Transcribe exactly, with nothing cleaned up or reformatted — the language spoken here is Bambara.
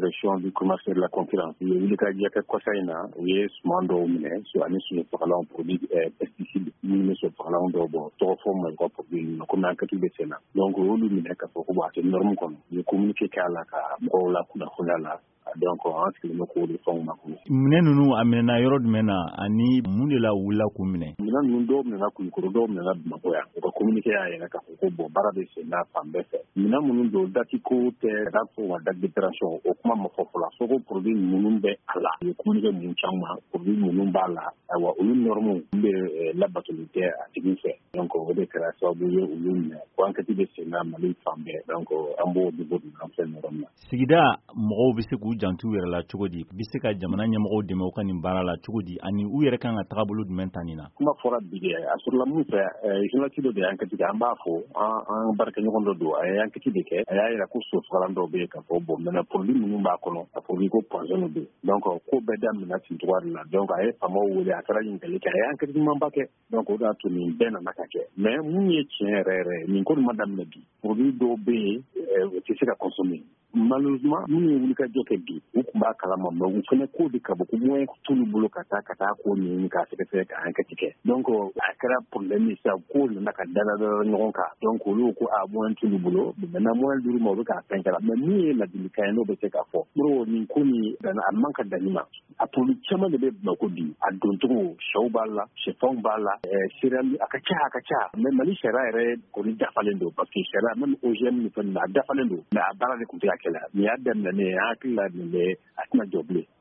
direction du commerce et de la concurrence ye wuli ka jɛ kɛ kɔsa in na u ye suman dɔw minɛ su ani sun fagalan produit pesticide minnu bɛ sun fagalan dɔw bɔ tɔgɔ fɔ ma ka produit ninnu komi enquête bɛ sen na donc olu minɛ ka fɔ ko b'a kɛ norme kɔnɔ u ye communiqué kɛ a la ka mɔgɔw la kunnafoniya la donc an sigilen bɛ k'o de fɛnw ma kɔnɔ. minɛn ninnu a minɛna yɔrɔ jumɛn na ani mun de la wulila k'u minɛ. minɛn ninnu dɔw minɛna Kulukoro dɔw minɛna Bamakɔ yan u ka communiqué y'a yɛrɛ k'a fɔ ko bon baara bɛ sen na fan bɛɛ fɛ minɛn minnu don date ko tɛ k'a fɔ ma date d'opération o kuma ma fɔ fɔlɔ fo ko produit ninnu bɛ a la u ye communiqué mun caman produit ninnu b'a la ayiwa olu normes bɛ labatoli kɛ a tigi fɛ donc o de kɛra sababu ye olu minɛ ko enquête bɛ sen na Mali fan bɛɛ donc an b'o niveau de an filɛ nin yɔrɔ min na. sigida mɔgɔw bɛ se k'u jantu yɛrɛ la cogo di bɛ se ka jamana ɲɛmɔgɔw dɛmɛ u ka nin baara la cogo di ani u yɛrɛ kan ka tagabolo jumɛn ta nin na. kuma fɔra bi de a sɔrɔla mun fɛ journaliste dɔ de ye enquête kɛ an b'a fɔ an baarakɛɲɔgɔn dɔ don a ye enquête de kɛ a y'a jira ko sosofagalan dɔw bɛ yen k'a fɔ bon maintenant produit ninnu b'a kɔnɔ a produit ko poison don donc ko bɛɛ daminɛna ten cogoya de la donc a ye faamaw wele a kɛra ɲininkali kɛ a ye enquête ɲumanba kɛ donc o de y'a to nin bɛɛ nana ka kɛ mais mun ye tiɲɛ yɛrɛ yɛrɛ nin ko nin ma daminɛ bi produit dɔw bɛ yen o tɛ se ka consommer malheureusement minnu ye wulikajɔ kɛ bi u tun b'a kalama mais u fana ko de ka bɔ ko moyen t'olu bolo ka taa ka taa ko ɲɛɲini k'a sɛgɛsɛgɛ ka enquête kɛ donc a kɛra problème ye sisan ko nana ka dada ɲɔgɔn kan donc olu ko a moyen t'olu bolo maintenant moyen d'olu ma u bɛ k'a fɛn kɛra mais min ye ladilikan ye n'o bɛ se k'a fɔ n'o nin ko nin a man ka danni ma a produit caman de bɛ Bamakɔ bi a doncogo sɛw b'a la sɛfanw b'a la céréales a ka ca a ka ca mais Mali sariya yɛrɛ kɔni dafalen don parce que sariya même O G M ni fɛn ninnu a dafalen don mais a baara de tun tɛ ka kɛ la nin y'a daminɛ ne ye an hakili la nin bɛ a tɛna jɔ bilen.